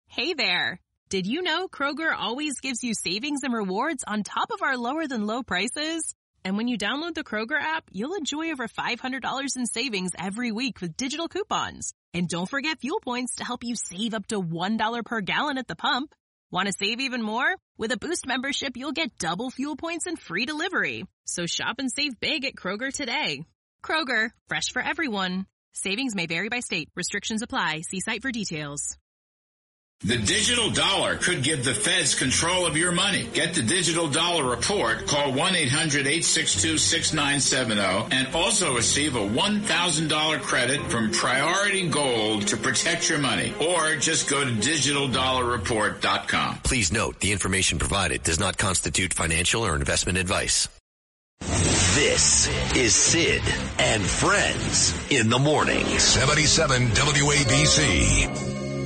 Hey there! Did you know Kroger always gives you savings and rewards on top of our lower-than-low prices? And when you download the Kroger app, you'll enjoy over $500 in savings every week with digital coupons. And don't forget fuel points to help you save up to $1 per gallon at the pump. Want to save even more? With a Boost membership, you'll get double fuel points and free delivery. So shop and save big at Kroger today. Kroger, fresh for everyone. Savings may vary by state. Restrictions apply. See site for details. The digital dollar could give the feds control of your money. Get the digital dollar report. Call 1-800-862-6970 and also receive a $1,000 credit from Priority Gold to protect your money. Or just go to digitaldollarreport.com. Please note the information provided does not constitute financial or investment advice. This is Sid and Friends in the morning. 77 WABC.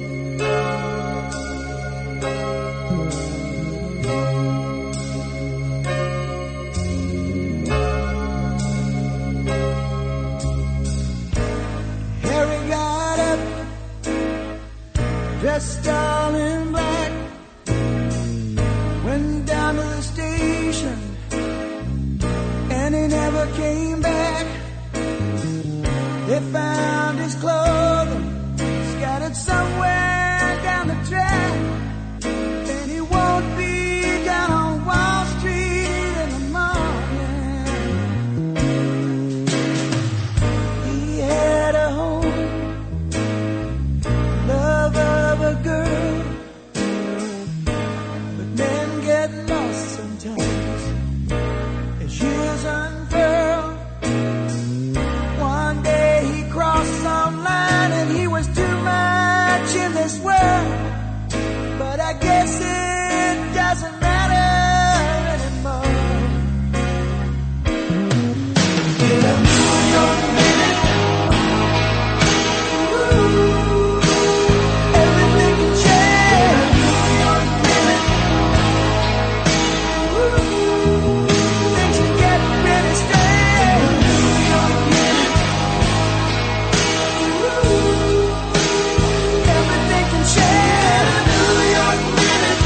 Harry got up, dressed all in black, went down to the station, and he never came back. They found his clothing scattered somewhere down the track, and he won't be down on Wall Street in the morning. He had a home, love of a girl, but men get lost sometimes as years unfurl. One day he crossed some line and he was too much in this world, but I guess it doesn't matter anymore. In a New York minute, everything can change. New York minute, things can get really strange. New York minute, everything can change. New York minute.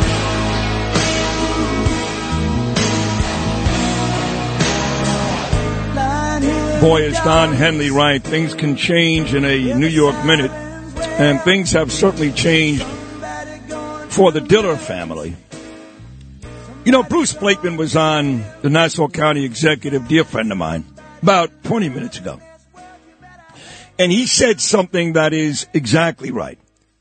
Lying here Boy, is Don Henley right. Things can change in a New York minute, and things have certainly changed for the Diller family. You know, Bruce Blakeman was on the Nassau County Executive, dear friend of mine, about 20 minutes ago. And he said something that is exactly right.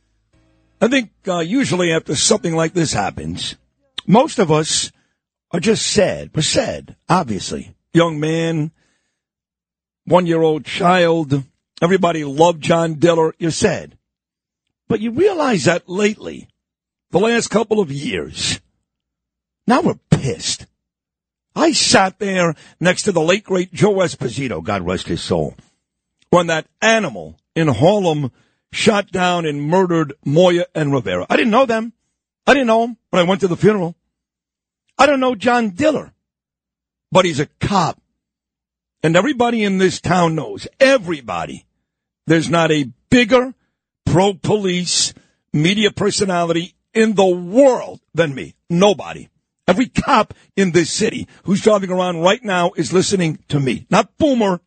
I think usually after something like this happens, most of us are just sad. We're sad, obviously. Young man, 1-year-old child, everybody loved John Diller. You're sad. But you realize that lately, the last couple of years, now we're pissed. I sat there next to the late, great Joe Esposito, God rest his soul, when that animal in Harlem shot down and murdered Moya and Rivera. I didn't know them. I didn't know him when I went to the funeral. I don't know John Diller, but he's a cop. And everybody in this town knows, everybody, there's not a bigger pro-police media personality in the world than me. Nobody. Every cop in this city who's driving around right now is listening to me. Not Boomer,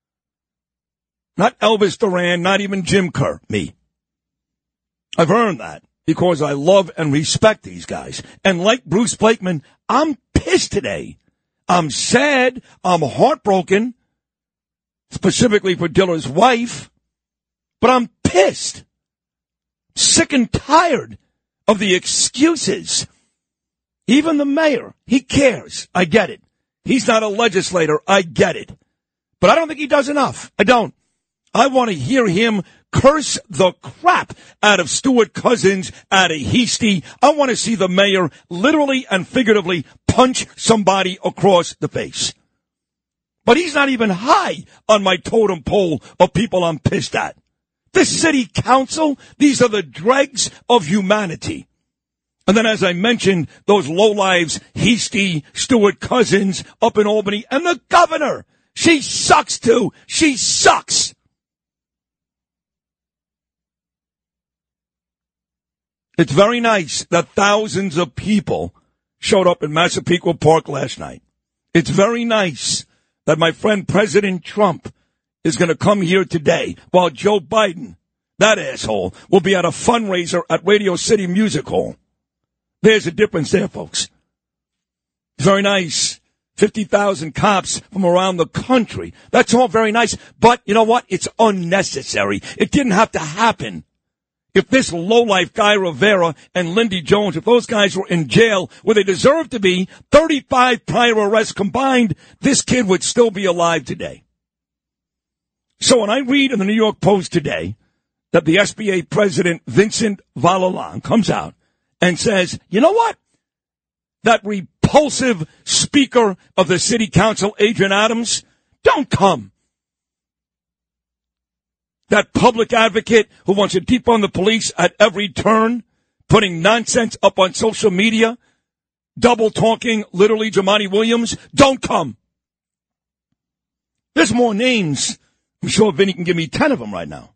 not Elvis Duran, not even Jim Kerr, me. I've earned that because I love and respect these guys. And like Bruce Blakeman, I'm pissed today. I'm sad. I'm heartbroken, specifically for Diller's wife. But I'm pissed. Sick and tired of the excuses. Even the mayor, he cares. I get it. He's not a legislator. I get it. But I don't think he does enough. I don't. I want to hear him curse the crap out of Stuart Cousins, out of Heastie. I want to see the mayor literally and figuratively punch somebody across the face. But he's not even high on my totem pole of people I'm pissed at. This city council, these are the dregs of humanity. And then, as I mentioned, those lowlives, Heastie, Stuart Cousins up in Albany, and the governor. She sucks, too. She sucks. It's very nice that thousands of people showed up in Massapequa Park last night. It's very nice that my friend President Trump is going to come here today while Joe Biden, that asshole, will be at a fundraiser at Radio City Music Hall. There's a difference there, folks. It's very nice. 50,000 cops from around the country. That's all very nice. But you know what? It's unnecessary. It didn't have to happen. If this lowlife Guy Rivera and Lindy Jones, if those guys were in jail where they deserve to be, 35 prior arrests combined, this kid would still be alive today. So when I read in the New York Post today that the SBA president, Vincent Valalan, comes out and says, you know what? That repulsive speaker of the city council, Adrian Adams, don't come. That public advocate who wants to defund the police at every turn, putting nonsense up on social media, double talking, literally Jumaane Williams, don't come. There's more names. I'm sure Vinny can give me 10 of them right now.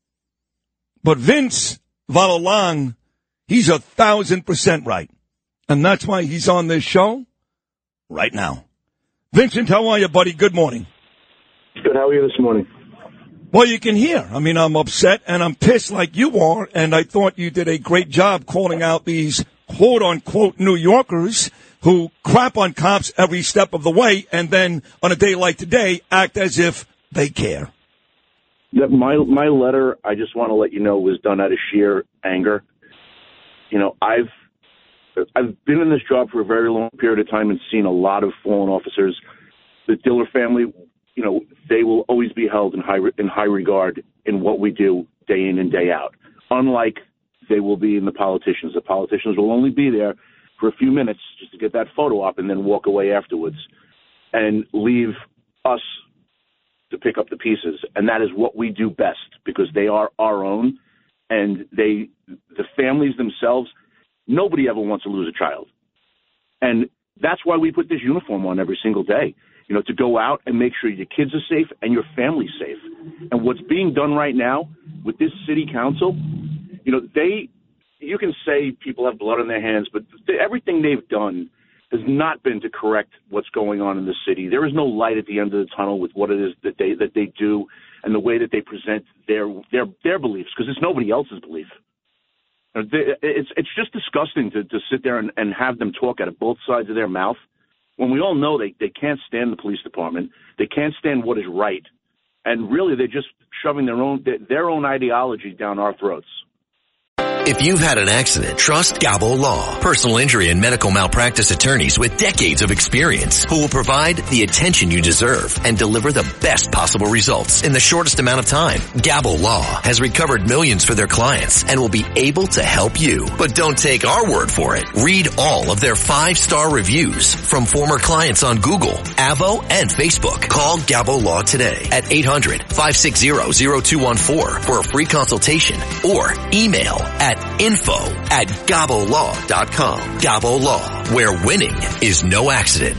But Vince Valalan, he's 1,000% right. And that's why he's on this show right now. Vincent, how are you, buddy? Good morning. Good. How are you this morning? Well, you can hear. I mean, I'm upset and I'm pissed like you are, and I thought you did a great job calling out these quote-unquote New Yorkers who crap on cops every step of the way and then on a day like today act as if they care. My letter, I just want to let you know, was done out of sheer anger. You know, I've been in this job for a very long period of time and seen a lot of fallen officers. The Diller family, you know, they will always be held in high regard in what we do day in and day out, unlike they will be in the politicians. The politicians will only be there for a few minutes just to get that photo op and then walk away afterwards and leave us to pick up the pieces. And that is what we do best because they are our own, and the families themselves, nobody ever wants to lose a child. And that's why we put this uniform on every single day. You know, to go out and make sure your kids are safe and your family's safe. And what's being done right now with this city council, you know, you can say people have blood on their hands, but everything they've done has not been to correct what's going on in the city. There is no light at the end of the tunnel with what it is that they do and the way that they present their beliefs, because it's nobody else's belief. It's just disgusting to sit there and have them talk out of both sides of their mouth, when we all know they can't stand the police department, they can't stand what is right, and really they're just shoving their own ideology down our throats. If you've had an accident, trust Gabo Law. Personal injury and medical malpractice attorneys with decades of experience who will provide the attention you deserve and deliver the best possible results in the shortest amount of time. Gabo Law has recovered millions for their clients and will be able to help you. But don't take our word for it. Read all of their 5-star reviews from former clients on Google, Avo, and Facebook. Call Gabo Law today at 800-560-0214 for a free consultation or email at info@gabolaw.com. Gabo Law, where winning is no accident.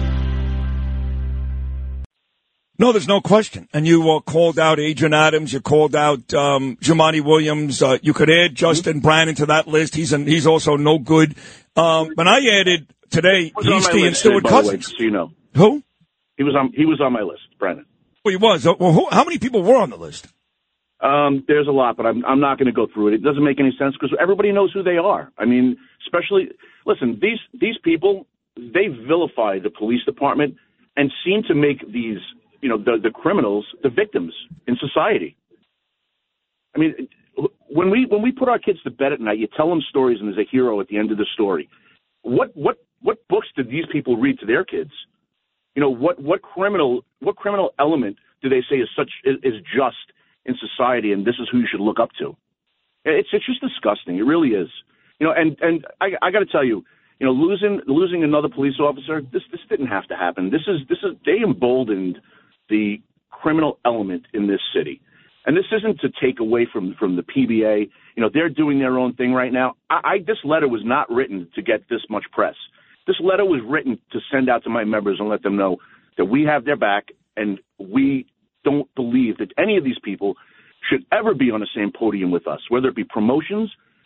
No, there's no question. And you called out Adrian Adams. You called out Jumaane Williams. You could add Justin Brannon to that list. He's also no good. But I added today Yeasty and Stuart Cousins. So you know. Who? He was on my list, Brannon. Well, he was. Well, how many people were on the list? There's a lot, but I'm not going to go through it. It doesn't make any sense because everybody knows who they are. I mean, especially, listen, these people, they vilify the police department and seem to make these, you know, the criminals the victims in society. I mean, when we put our kids to bed at night, you tell them stories and there's a hero at the end of the story. What books did these people read to their kids? You know, what criminal element do they say is just in society, and this is who you should look up to? It's just disgusting. It really is. You know, and I got to tell you, you know, losing another police officer, this didn't have to happen. This is they emboldened the criminal element in this city, and this isn't to take away from the PBA. You know, they're doing their own thing right now. This letter was not written to get this much press. This letter was written to send out to my members and let them know that we have their back, and we don't believe that any of these people should ever be on the same podium with us, whether it be promotions,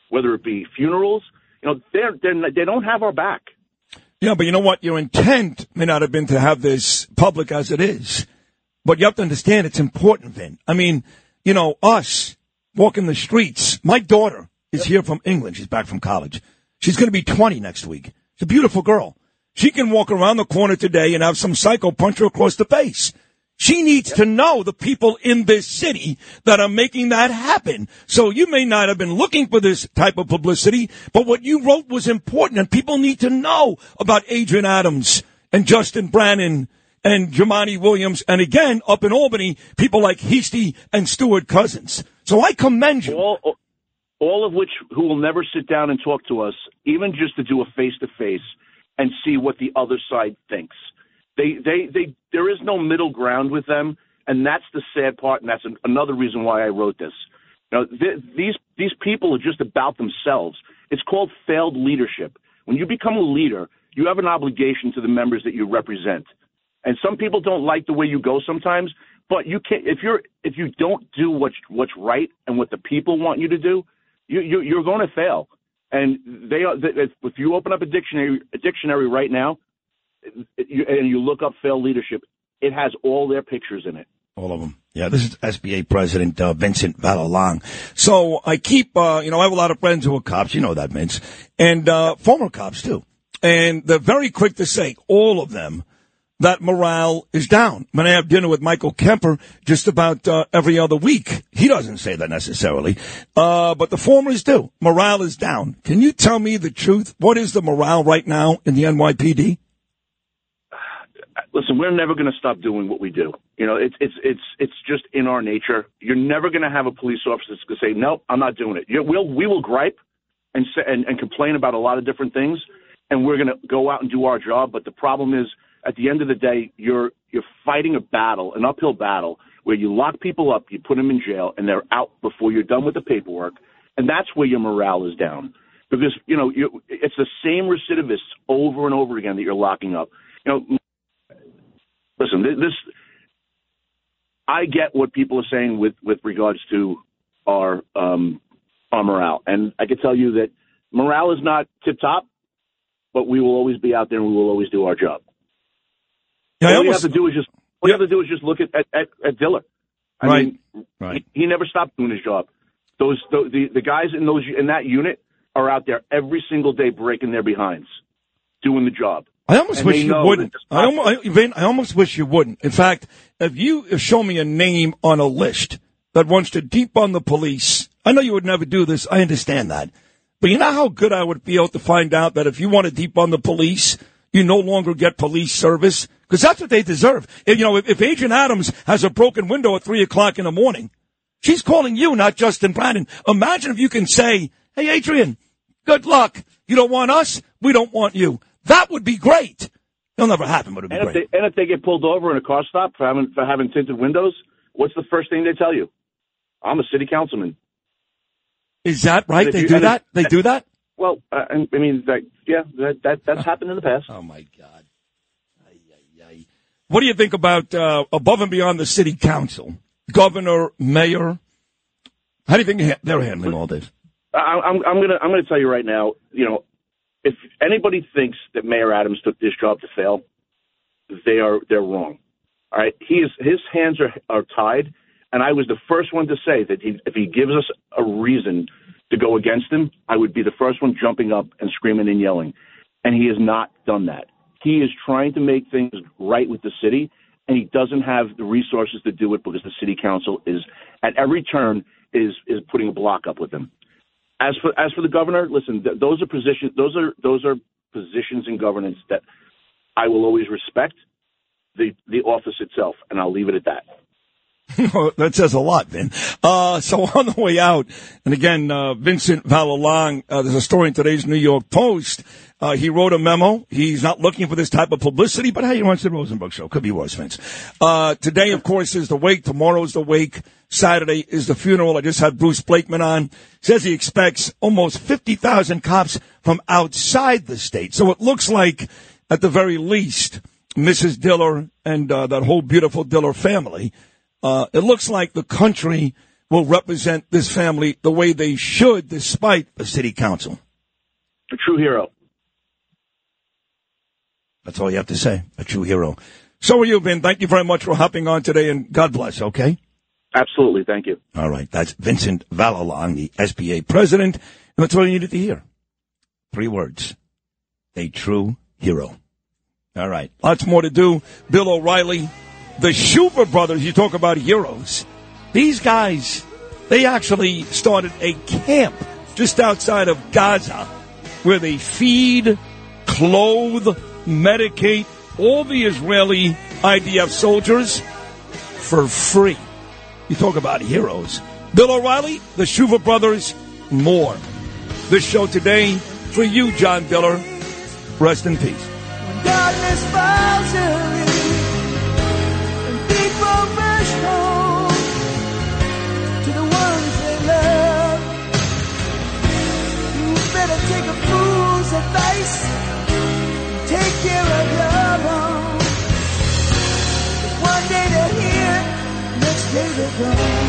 whether it be funerals. They don't have our back. Yeah, but you know what? Your intent may not have been to have this public as it is. But you have to understand it's important, Vin. I mean, us walking the streets. My daughter is here from England. She's back from college. She's going to be 20 next week. She's a beautiful girl. She can walk around the corner today and have some psycho punch her across the face. She needs to know the people in this city that are making that happen. So you may not have been looking for this type of publicity, but what you wrote was important, and people need to know about Adrian Adams and Justin Brannan and Jumaane Williams, and again, up in Albany, people like Heastie and Stuart Cousins. So I commend you. All of which who will never sit down and talk to us, even just to do a face-to-face and see what the other side thinks. There is no middle ground with them, and that's the sad part, and that's another reason why I wrote this. These people are just about themselves. It's called failed leadership. When you become a leader, you have an obligation to the members that you represent. And some people don't like the way you go sometimes, but you can't if you don't do what's right and what the people want you to do, you're going to fail. And if you open up a dictionary right now, and you look up failed leadership, it has all their pictures in it. All of them. Yeah, this is SBA President Vincent Vallalong. So I keep, I have a lot of friends who are cops. You know that, Vince. And former cops, too. And they're very quick to say, all of them, that morale is down. When I have dinner with Michael Kemper just about every other week, he doesn't say that necessarily, but the formers do. Morale is down. Can you tell me the truth? What is the morale right now in the NYPD? Listen, we're never going to stop doing what we do. It's just in our nature. You're never going to have a police officer that's going to say, "No, I'm not doing it." We will gripe and complain about a lot of different things, and we're going to go out and do our job. But the problem is, at the end of the day, you're fighting an uphill battle, where you lock people up, you put them in jail, and they're out before you're done with the paperwork, and that's where your morale is down. Because it's the same recidivists over and over again that you're locking up. Listen, I get what people are saying with regards to our morale, and I can tell you that morale is not tip top, but we will always be out there and we will always do our job. Yeah, all you have to do is just look at Diller. I mean, he never stopped doing his job. The guys in that unit are out there every single day breaking their behinds, doing the job. I almost wish you wouldn't. I almost wish you wouldn't. In fact, if you show me a name on a list that wants to defund the police, I know you would never do this. I understand that. But you know how good I would feel to find out that if you want to defund the police, you no longer get police service? Because that's what they deserve. If Adrian Adams has a broken window at 3:00 in the morning, she's calling you, not Justin Brannan. Imagine if you can say, "Hey, Adrian, good luck. You don't want us, we don't want you." That would be great. It'll never happen, but it'd be great. If they get pulled over in a car stop for having tinted windows, what's the first thing they tell you? I'm a city councilman. Is that right? They do that? They do that? Well, I mean, that's happened in the past. Oh, my God. What do you think about above and beyond the city council? Governor, mayor? How do you think they're handling all this? I'm gonna tell you right now, if anybody thinks that Mayor Adams took this job to fail, they're wrong. All right, his hands are tied, and I was the first one to say that if he gives us a reason to go against him, I would be the first one jumping up and screaming and yelling. And he has not done that. He is trying to make things right with the city, and he doesn't have the resources to do it because the city council is at every turn is putting a block up with him. As for the governor, listen, those are positions in governance that I will always respect. The office itself, and I'll leave it at that. That says a lot, Vin. So on the way out, and again, Vincent Vallalong, there's a story in today's New York Post. He wrote a memo. He's not looking for this type of publicity, but hey, he wants the Rosenberg show. Could be worse, Vince. Today, of course, is the wake. Tomorrow is the wake. Saturday is the funeral. I just had Bruce Blakeman on. Says he expects almost 50,000 cops from outside the state. So it looks like, at the very least, Mrs. Diller and that whole beautiful Diller family, it looks like the country will represent this family the way they should, despite the city council. A true hero. That's all you have to say. A true hero. So are you, Vin. Thank you very much for hopping on today, and God bless, okay? Absolutely. Thank you. All right. That's Vincent Vallalon, the SBA president. And that's all you needed to hear. 3 words. A true hero. All right. Lots more to do. Bill O'Reilly, the Shuver brothers, you talk about heroes. These guys, they actually started a camp just outside of Gaza where they feed, clothe, medicate all the Israeli IDF soldiers for free. You talk about heroes. Bill O'Reilly, the Shuver brothers, more. This show today for you, John Diller. Rest in peace. When darkness falls early and people rush home to the ones they love, you better take a fool's advice and take care of your own. 'Cause one day they're here, next day they're gone.